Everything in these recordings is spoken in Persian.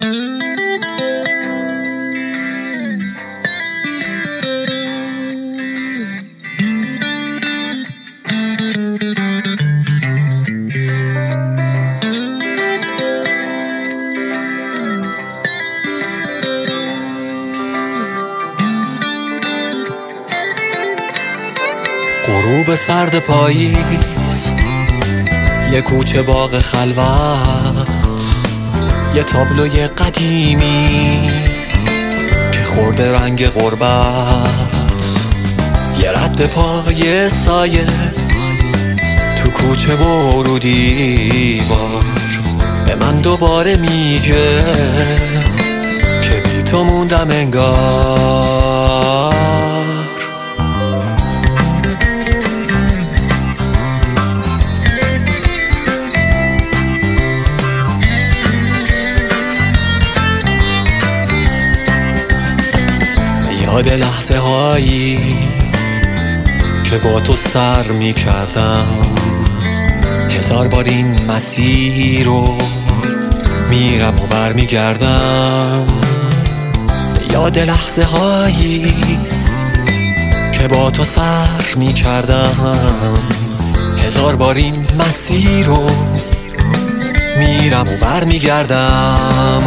غروب سرد پاییز، یه کوچه باغ خلوت، یه تابلوی قدیمی که خورده رنگ غربت، یه رد پای سایه تو کوچه و رو دیوار به من دوباره میگه که بی تو موندم انگار. یاد لحظه هایی که با تو سر می کردم، هزار بار این مسیر رو میرم و بر می گردم. یاد لحظه هایی که با تو سر می کردم، هزار بار این مسیر رو میرم و بر می گردم.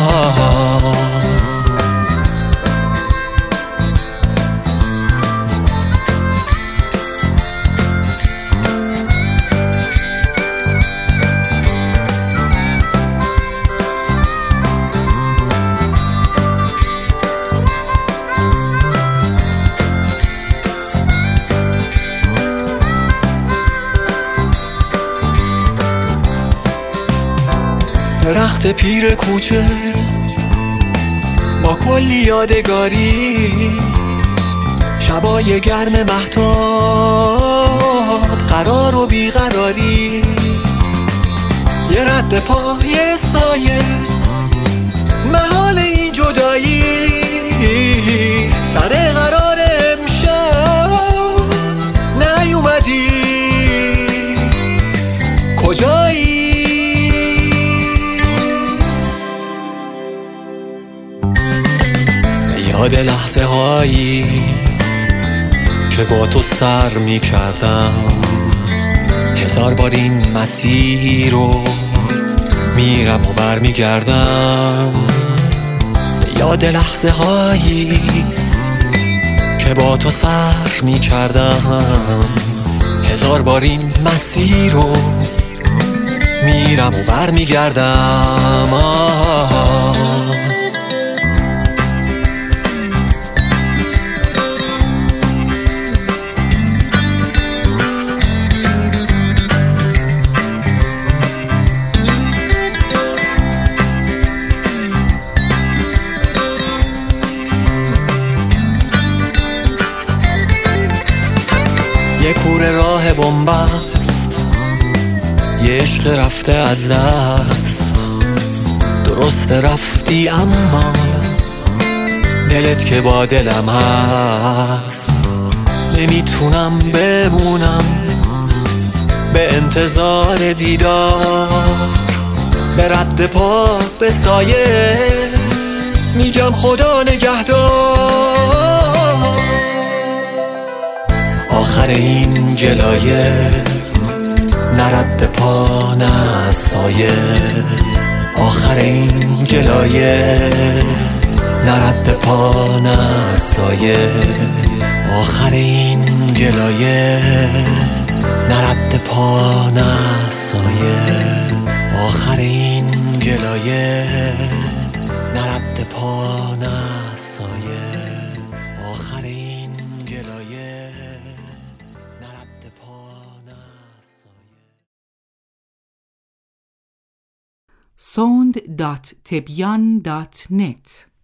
درخت پیر کوچه با کلی یادگاری، شبای گرم مهتاب، قرار و بیقراری، یه رد پای سایه محال این جدایی، سر قرار امشب نیومدی، کجایی؟ یاد لحظه هایی که با تو سر می کردم، هزار بار این مسیر رو میرم و بر می گردم. یاد لحظه هایی که با تو سر می کردم، هزار بار این مسیر رو میرم و بر می گردم. یه کوره راه بنبست، یه عشق رفته از دست، درست رفتی اما دلت که با دلم هست. نمیتونم بمونم به انتظار دیدار، به رد پا به سایه میگم خدا نگهدار. آخر این گلایه نرد پا نه سایه، آخر این گلایه نرد پا نه سایه، آخر این گلایه نرد پا نه سایه، آخر این گلایه نرد پا نه سایه، آخر این گلایه نرد پا نه سایه. sound.tebyan.net